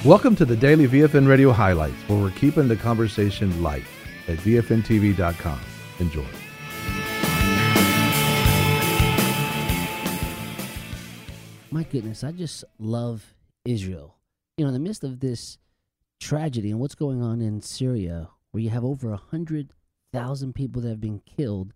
Welcome to the Daily VFN Radio Highlights, where we're keeping the conversation light at VFNTV.com. Enjoy. My goodness, I just love Israel. You know, in the midst of this tragedy and what's going on in Syria, where you have over 100,000 people that have been killed.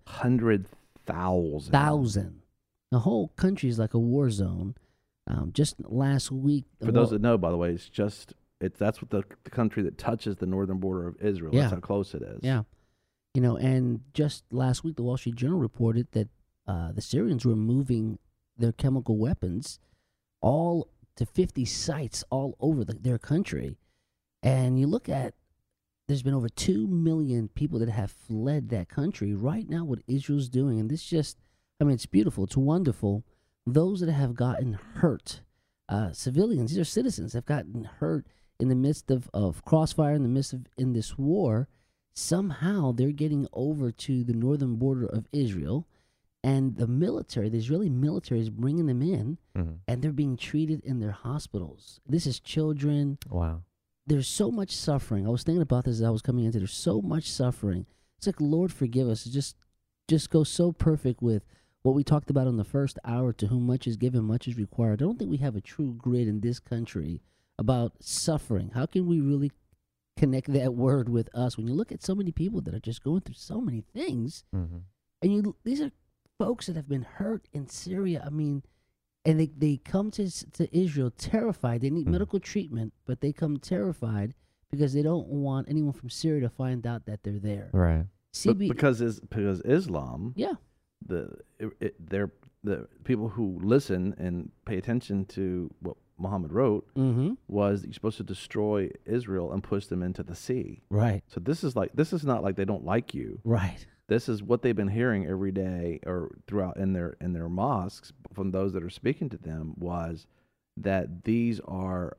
100,000. The whole country is like a war zone. Just last week. For those that know, by the way, that's what the country that touches the northern border of Israel. Yeah. That's how close it is. Yeah. You know, and just last week, the Wall Street Journal reported that the Syrians were moving their chemical weapons all to 50 sites all over their country. And you look at, there's been over 2 million people that have fled that country. Right now, what Israel's doing, and this just, I mean, it's beautiful, it's wonderful. Those that have gotten hurt, civilians, these are citizens, have gotten hurt in the midst of crossfire, in this war. Somehow they're getting over to the northern border of Israel, and the Israeli military is bringing them in, and they're being treated in their hospitals. This is children. Wow. There's so much suffering. I was thinking about this as I was coming into. There's so much suffering. It's like, Lord, forgive us. It just goes so perfect with what we talked about in the first hour, to whom much is given, much is required. I don't think we have a true grid in this country about suffering. How can we really connect that word with us when you look at so many people that are just going through so many things? And these are folks that have been hurt in Syria. I mean, and they come to Israel terrified. They need medical treatment, but they come terrified because they don't want anyone from Syria to find out that they're there. Right. Because Islam, yeah, the people who listen and pay attention to what Muhammad wrote was that you're supposed to destroy Israel and push them into the sea. Right. So this is not like they don't like you. Right. This is what they've been hearing every day or throughout in their mosques from those that are speaking to them, was that these are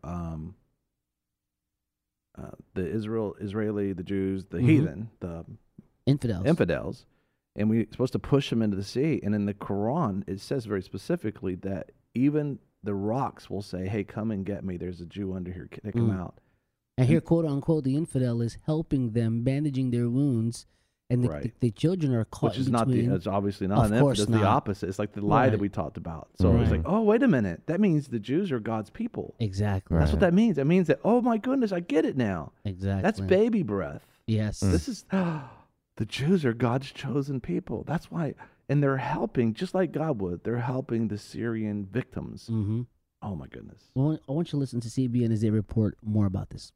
the Israeli, the Jews, the heathen, the infidels, and we're supposed to push them into the sea. And in the Quran, it says very specifically that even the rocks will say, "Hey, come and get me. There's a Jew under here. Take him out." And here, quote unquote, the infidel is helping them, bandaging their wounds. And the children are caught. Which is between. it's obviously not. Of course it's not. the opposite. It's like the lie that we talked about. So it's like, oh, wait a minute. That means the Jews are God's people. Exactly. That's what that means. That means that, oh my goodness, I get it now. Exactly. That's baby breath. Yes. This is, the Jews are God's chosen people. That's why, and they're helping, just like God would, they're helping the Syrian victims. Oh my goodness. Well, I want you to listen to CBN as they report more about this.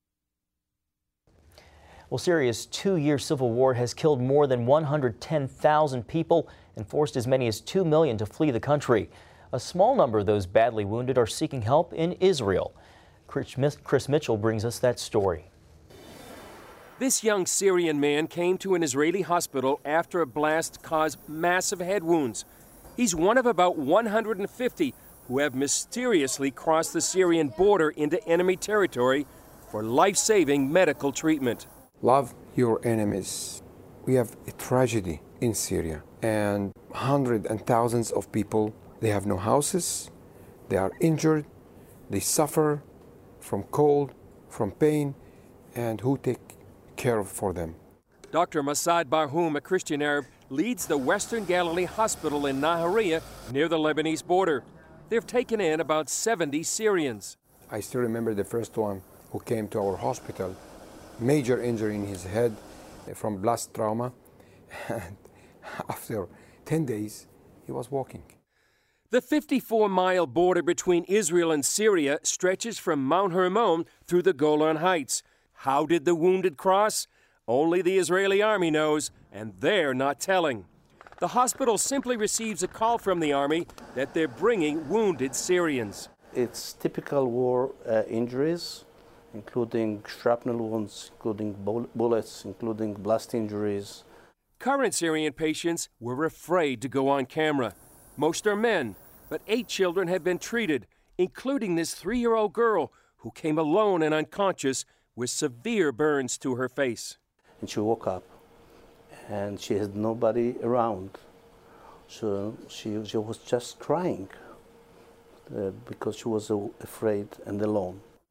Well, Syria's 2-year civil war has killed more than 110,000 people and forced as many as 2 million to flee the country. A small number of those badly wounded are seeking help in Israel. Chris Mitchell brings us that story. This young Syrian man came to an Israeli hospital after a blast caused massive head wounds. He's one of about 150 who have mysteriously crossed the Syrian border into enemy territory for life-saving medical treatment. Love your enemies. We have a tragedy in Syria, and hundreds and thousands of people, they have no houses, they are injured, they suffer from cold, from pain, and who take care for them? Dr. Masad Barhoum, a Christian Arab, leads the Western Galilee Hospital in Nahariya near the Lebanese border. They've taken in about 70 Syrians. I still remember the first one who came to our hospital, major injury in his head from blast trauma, and after 10 days, he was walking. The 54-mile border between Israel and Syria stretches from Mount Hermon through the Golan Heights. How did the wounded cross? Only the Israeli army knows, and they're not telling. The hospital simply receives a call from the army that they're bringing wounded Syrians. It's typical war injuries, including shrapnel wounds, including bullets, including blast injuries. Current Syrian patients were afraid to go on camera. Most are men, but 8 children have been treated, including this 3-year-old girl who came alone and unconscious with severe burns to her face. And she woke up, and she had nobody around. So she was just crying because she was afraid and alone.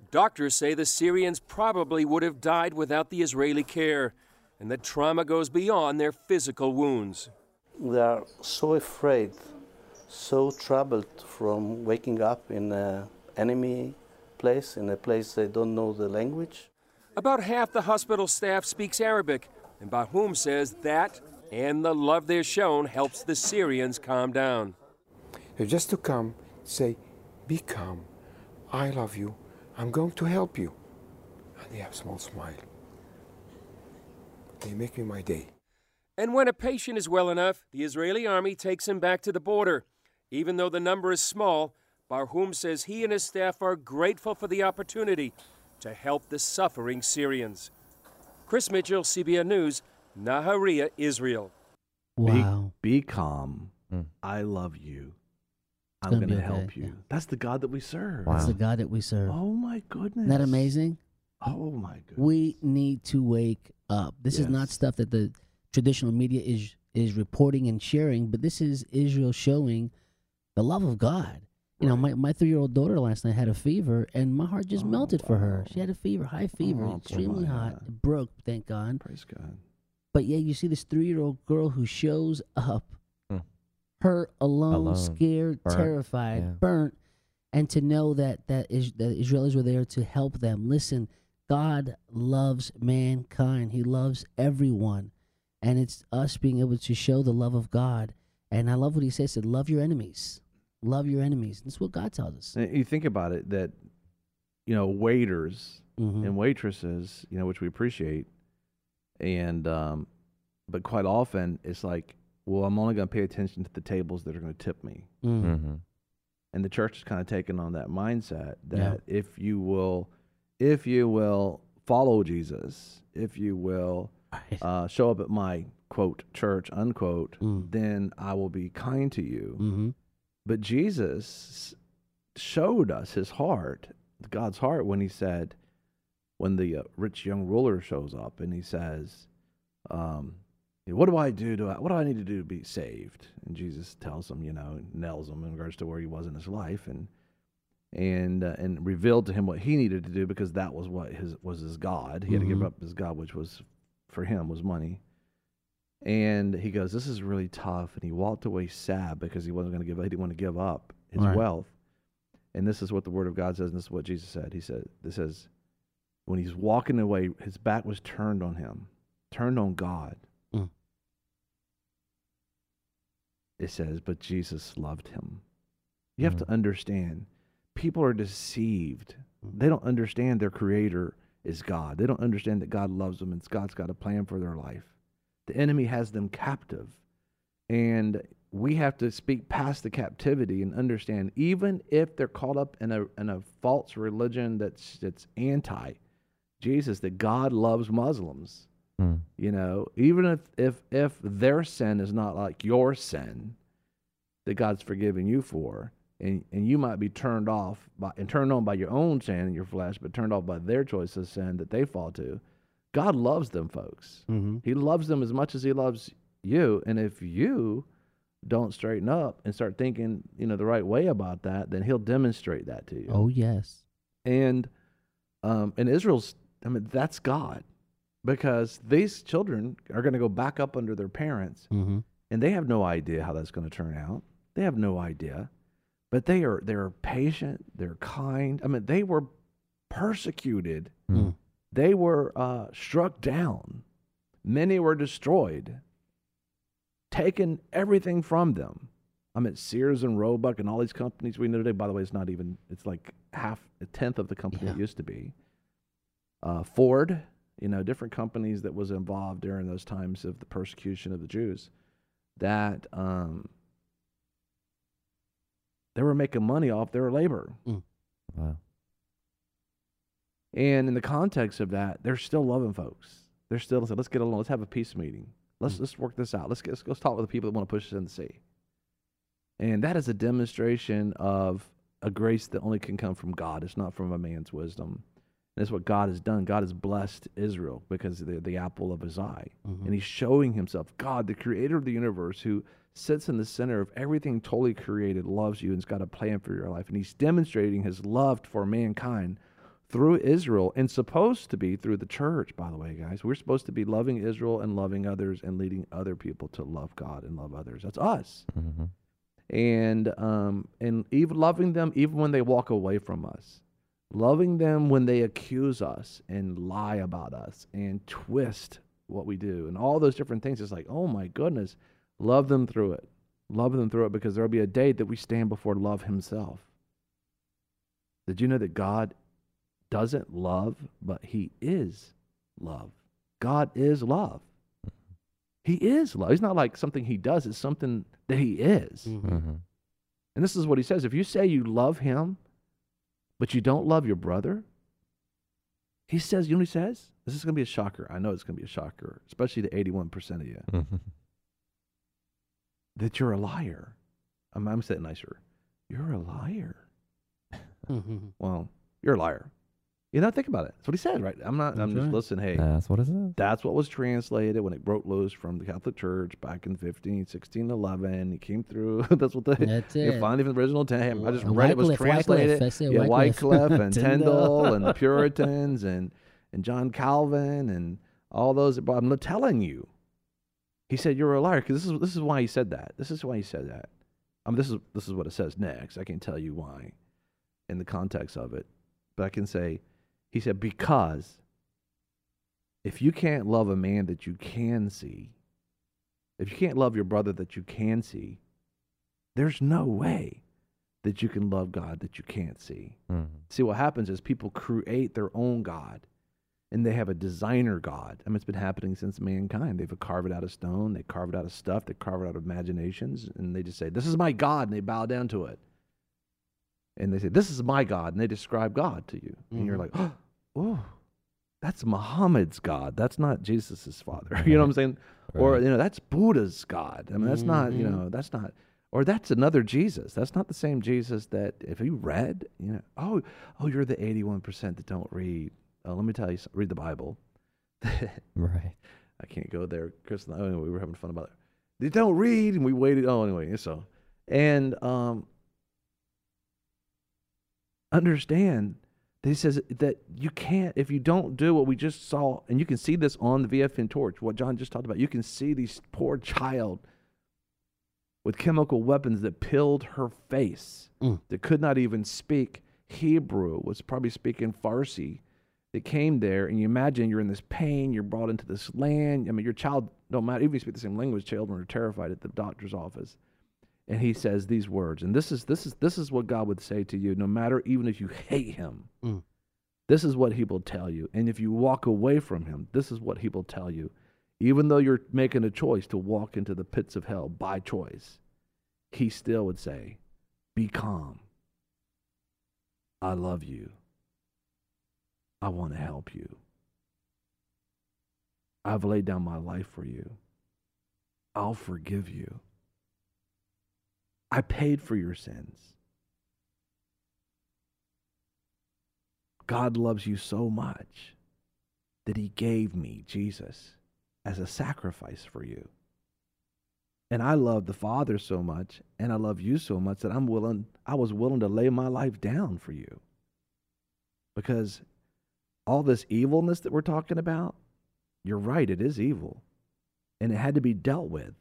Doctors say the Syrians probably would have died without the Israeli care, and that trauma goes beyond their physical wounds. They are so afraid, so troubled from waking up in an enemy place, in a place they don't know the language. About half the hospital staff speaks Arabic, and Bahum says that and the love they're shown helps the Syrians calm down. Just to come, say, be calm, I love you, I'm going to help you. And they have a small smile. They make me my day. And when a patient is well enough, the Israeli army takes him back to the border. Even though the number is small, Barhum says he and his staff are grateful for the opportunity to help the suffering Syrians. Chris Mitchell, CBN News, Nahariya, Israel. Wow. Be calm. I love you. I'm going to help you. Yeah. That's the God that we serve. Wow. That's the God that we serve. Oh, my goodness. Isn't that amazing? Oh, my goodness. We need to wake up. This is not stuff that the traditional media is reporting and sharing, but this is Israel showing the love of God. You know, my 3-year-old daughter last night had a fever, and my heart just melted for her. She had a fever, high fever, extremely hot. It broke, thank God. Praise God. But yeah, you see this 3-year-old girl who shows up, her alone, scared, burnt, terrified, burnt, and to know that Israelis were there to help them. Listen, God loves mankind. He loves everyone. And it's us being able to show the love of God. And I love what he says, love your enemies. Love your enemies. That's what God tells us. And you think about it, that, you know, waiters and waitresses, you know, which we appreciate, and but quite often it's like, well, I'm only going to pay attention to the tables that are going to tip me. And the church is kind of taking on that mindset that if you will follow Jesus, if you will show up at my, quote, church, unquote, then I will be kind to you. But Jesus showed us his heart, God's heart, when he said, when the rich young ruler shows up and he says, what do I do? What do I need to do to be saved? And Jesus tells him, you know, nails him in regards to where he was in his life, and revealed to him what he needed to do, because that was what was his God. He had to give up his God, which was for him was money. And he goes, this is really tough. And he walked away sad because he wasn't going to give. He didn't want to give up his wealth. And this is what the Word of God says, and this is what Jesus said. He said, this says, when he's walking away, his back was turned on him, turned on God. It says, but Jesus loved him. You have to understand, people are deceived. They don't understand their Creator is God. They don't understand that God loves them and God's got a plan for their life. The enemy has them captive. And we have to speak past the captivity and understand, even if they're caught up in a false religion that's anti-Jesus, that God loves Muslims. You know, even if their sin is not like your sin that God's forgiven you for, and you might be turned on by your own sin in your flesh, but turned off by their choice of sin that they fall to, God loves them, folks. He loves them as much as he loves you. And if you don't straighten up and start thinking, you know, the right way about that, then he'll demonstrate that to you. Oh, yes. And Israel's, that's God. Because these children are going to go back up under their parents, and they have no idea how that's going to turn out. They have no idea. But they're patient, they're kind. They were persecuted. They were struck down. Many were destroyed. Taken everything from them. Sears and Roebuck and all these companies we know today, by the way, it's like a tenth of the company it used to be. Ford, you know, different companies that was involved during those times of the persecution of the Jews, that they were making money off their labor. Wow. And in the context of that, they're still loving folks. They're still saying, let's get along, let's have a peace meeting. Let's work this out. Let's talk with the people that want to push us in the sea. And that is a demonstration of a grace that only can come from God. It's not from a man's wisdom. That's what God has done. God has blessed Israel because they're the apple of his eye. And he's showing himself. God, the creator of the universe, who sits in the center of everything totally created, loves you and's got a plan for your life. And he's demonstrating his love for mankind through Israel, and supposed to be through the church, by the way, guys. We're supposed to be loving Israel and loving others and leading other people to love God and love others. That's us. Mm-hmm. And even loving them even when they walk away from us. Loving them when they accuse us and lie about us and twist what we do and all those different things. It's like, oh my goodness, love them through it. Love them through it, because there will be a day that we stand before love himself. Did you know that God doesn't love, but he is love? God is love. He is love. He's not like something he does. It's something that he is. Mm-hmm. And this is what he says. If you say you love him, but you don't love your brother, he says, you know what he says? This is going to be a shocker. I know it's going to be a shocker, especially to 81% of you. Mm-hmm. That you're a liar. I'm saying nicer. You're a liar. Mm-hmm. Well, you're a liar. You know, think about it. That's what he said, right? I'm just listening. Hey, that's what it says. That's what was translated when it broke loose from the Catholic Church back in 1611. He came through. That's what you find from the original time. I just read it was translated. Wycliffe and Tyndale and the Puritans and John Calvin and all those. I'm telling you, he said you're a liar, because this is why he said that. This is why he said that. This is what it says next. I can tell you why in the context of it, but I can say. He said, because if you can't love a man that you can see, if you can't love your brother that you can see, there's no way that you can love God that you can't see. Mm-hmm. See, what happens is people create their own God, and they have a designer God. I mean, it's been happening since mankind. They've carved it out of stone, they carve it out of stuff, they carve it out of imaginations, and they just say, this is my God, and they bow down to it. And they say, this is my God, and they describe God to you. Mm-hmm. And you're like, oh, that's Muhammad's God. That's not Jesus' father. You know what I'm saying? Right. Or, that's Buddha's God. I mean, that's not, that's not, or that's another Jesus. That's not the same Jesus that, if you read, you're the 81% that don't read. Let me tell you, read the Bible. Right. I can't go there. Chris and I, anyway, we were having fun about it. They don't read, and we waited. Oh, anyway, so. And, understand that he says that you can't, if you don't do what we just saw, and you can see this on the VFN torch, what John just talked about. You can see this poor child with chemical weapons that peeled her face, that could not even speak Hebrew, was probably speaking Farsi, that came there, and you imagine you're in this pain, you're brought into this land. I mean, your child, don't matter, even if you speak the same language, children are terrified at the doctor's office. And he says these words, and this is what God would say to you, no matter even if you hate him. This is what he will tell you. And if you walk away from him, this is what he will tell you. Even though you're making a choice to walk into the pits of hell by choice, he still would say, be calm. I love you. I want to help you. I've laid down my life for you. I'll forgive you. I paid for your sins. God loves you so much that he gave me Jesus as a sacrifice for you. And I love the Father so much, and I love you so much that I was willing to lay my life down for you. Because all this evilness that we're talking about, you're right, it is evil. And it had to be dealt with.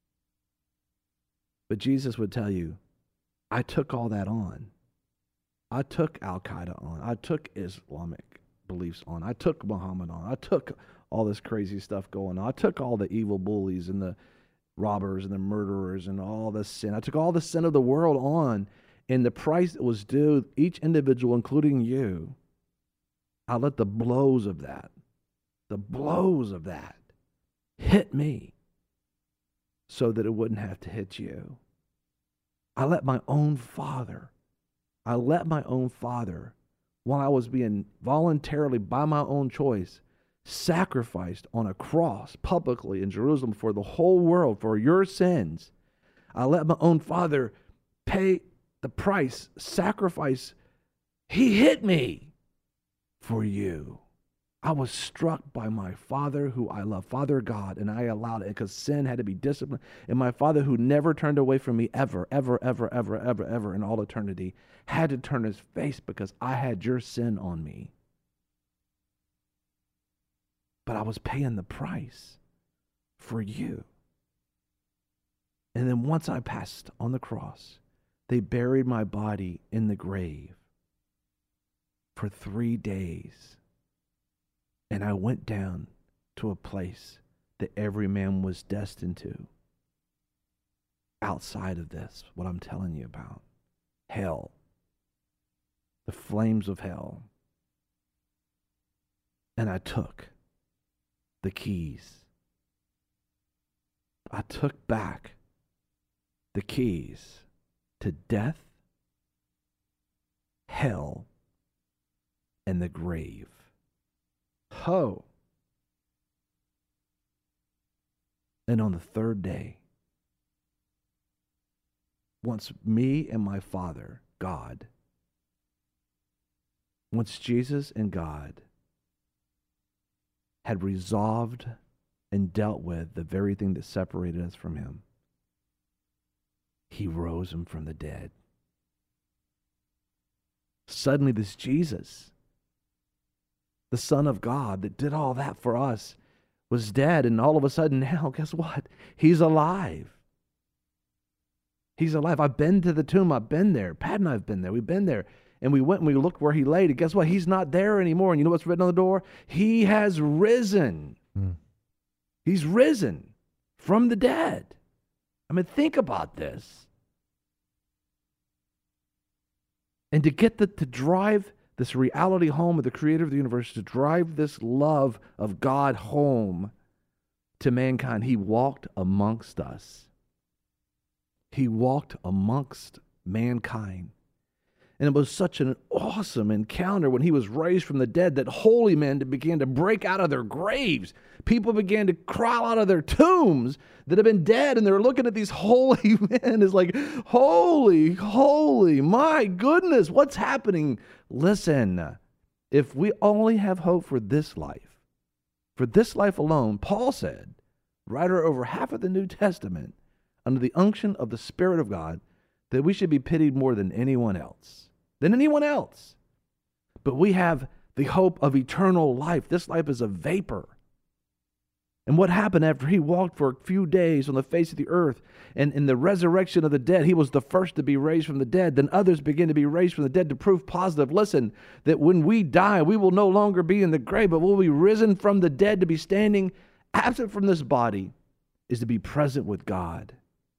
But Jesus would tell you, I took all that on. I took Al-Qaeda on. I took Islamic beliefs on. I took Muhammad on. I took all this crazy stuff going on. I took all the evil bullies and the robbers and the murderers and all the sin. I took all the sin of the world on, and the price that was due each individual, including you, I let the blows of that hit me so that it wouldn't have to hit you. I let my own father, while I was being voluntarily, by my own choice, sacrificed on a cross publicly in Jerusalem for the whole world for your sins. I let my own father pay the price, sacrifice. He hit me for you. I was struck by my Father who I love, Father God, and I allowed it because sin had to be disciplined. And my Father who never turned away from me ever in all eternity had to turn his face because I had your sin on me. but I was paying the price for you. And then once I passed on the cross, they buried my body in the grave for 3 days. And I went down to a place that every man was destined to. Outside of this, what I'm telling you about, hell, the flames of hell. And I took the keys. I took back the keys to death, hell, and the grave. Ho! And on the third day, once me and my Father, God, once Jesus and God had resolved and dealt with the very thing that separated us from him, he rose him from the dead. Suddenly this Jesus, the Son of God that did all that for us, was dead, and all of a sudden now, guess what? He's alive. He's alive. I've been to the tomb. I've been there. Pat and I have been there. We've been there. And we went and we looked where he laid. And guess what? He's not there anymore. And you know what's written on the door? He has risen. He's risen from the dead. I mean, think about this. And to get to drive this reality home of the creator of the universe, to drive this love of God home to mankind, he walked amongst us. He walked amongst mankind. And it was such an awesome encounter when he was raised from the dead that holy men began to break out of their graves. People began to crawl out of their tombs that had been dead, and they were looking at these holy men. It's like, holy, holy, my goodness, what's happening? Listen, if we only have hope for this life alone, Paul said, writer over half of the New Testament, under the unction of the Spirit of God, that we should be pitied more than anyone else. But we have the hope of eternal life. This life is a vapor. And what happened after he walked for a few days on the face of the earth, and in the resurrection of the dead, he was the first to be raised from the dead. Then others began to be raised from the dead to prove positive. Listen, that when we die, we will no longer be in the grave, but we'll be risen from the dead. To be standing absent from this body is to be present with God.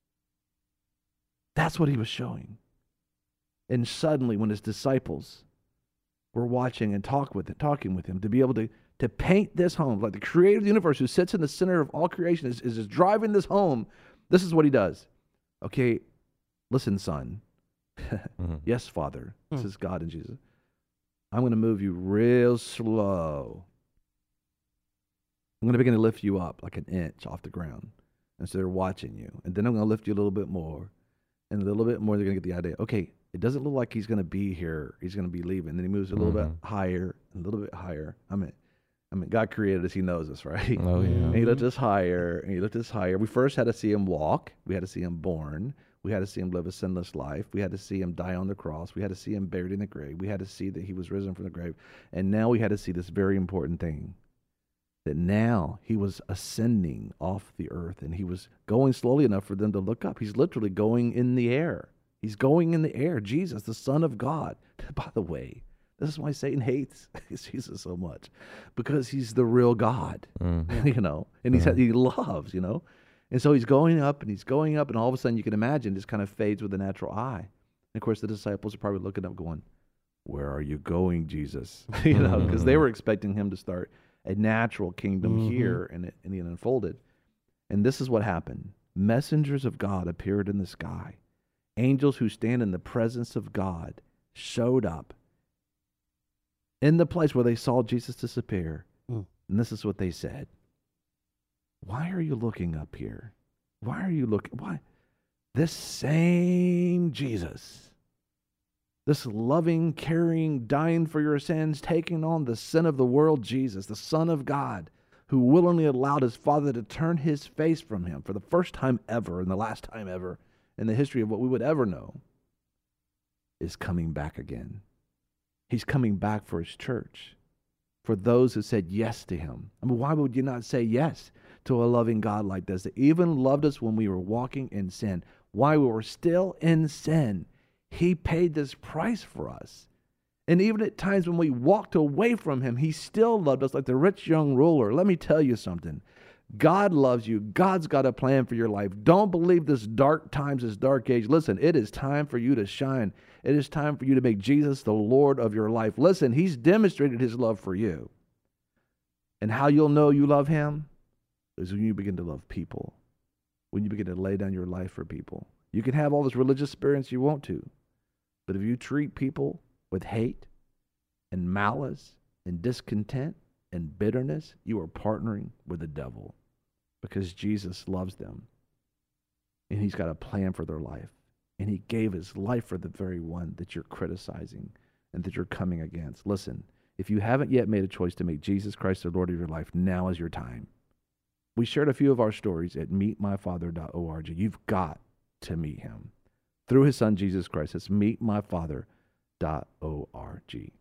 That's what he was showing. And suddenly, when his disciples were watching and talking with him, to be able to paint this home, like the creator of the universe who sits in the center of all creation is driving this home, this is what he does. Okay, listen, son. Yes, Father. This is God and Jesus. I'm going to move you real slow. I'm going to begin to lift you up like an inch off the ground. And so they're watching you. And then I'm going to lift you a little bit more. And a little bit more, they're going to get the idea. Okay, it doesn't look like he's going to be here. He's going to be leaving. Then he moves a little bit higher, and a little bit higher. I mean, God created us. He knows us, right? Oh, yeah. And he lifted us higher, and he lifted us higher. We first had to see him walk. We had to see him born. We had to see him live a sinless life. We had to see him die on the cross. We had to see him buried in the grave. We had to see that he was risen from the grave. And now we had to see this very important thing, that now he was ascending off the earth, and he was going slowly enough for them to look up. He's literally going in the air. He's going in the air. Jesus, the Son of God. By the way, this is why Satan hates Jesus so much, because he's the real God, you know, and he loves, you know. And so he's going up, and all of a sudden you can imagine this kind of fades with the natural eye. And of course the disciples are probably looking up going, where are you going, Jesus? You know, because they were expecting him to start a natural kingdom here, and it unfolded. And this is what happened. Messengers of God appeared in the sky. Angels who stand in the presence of God showed up in the place where they saw Jesus disappear. And this is what they said. Why are you looking up here? Why? This same Jesus, this loving, caring, dying for your sins, taking on the sin of the world, Jesus, the Son of God, who willingly allowed his Father to turn his face from him for the first time ever and the last time ever in the history of what we would ever know, is coming back again. He's coming back for his church. for those who said yes to him. I mean, why would you not say yes to a loving God like this, that even loved us when we were walking in sin? While we were still in sin, he paid this price for us. And even at times when we walked away from him, he still loved us like the rich young ruler. Let me tell you something. God loves you. God's got a plan for your life. Don't believe this dark times, this dark age. Listen, it is time for you to shine. It is time for you to make Jesus the Lord of your life. Listen, he's demonstrated his love for you. And how you'll know you love him is when you begin to love people, when you begin to lay down your life for people. You can have all this religious experience you want to, but if you treat people with hate and malice and discontent and bitterness, you are partnering with the devil, because Jesus loves them and he's got a plan for their life, and he gave his life for the very one that you're criticizing and that you're coming against. Listen, if you haven't yet made a choice to make Jesus Christ the Lord of your life, now is your time. We shared a few of our stories at meetmyfather.org. You've got to meet him through his son Jesus Christ. It's meetmyfather.org.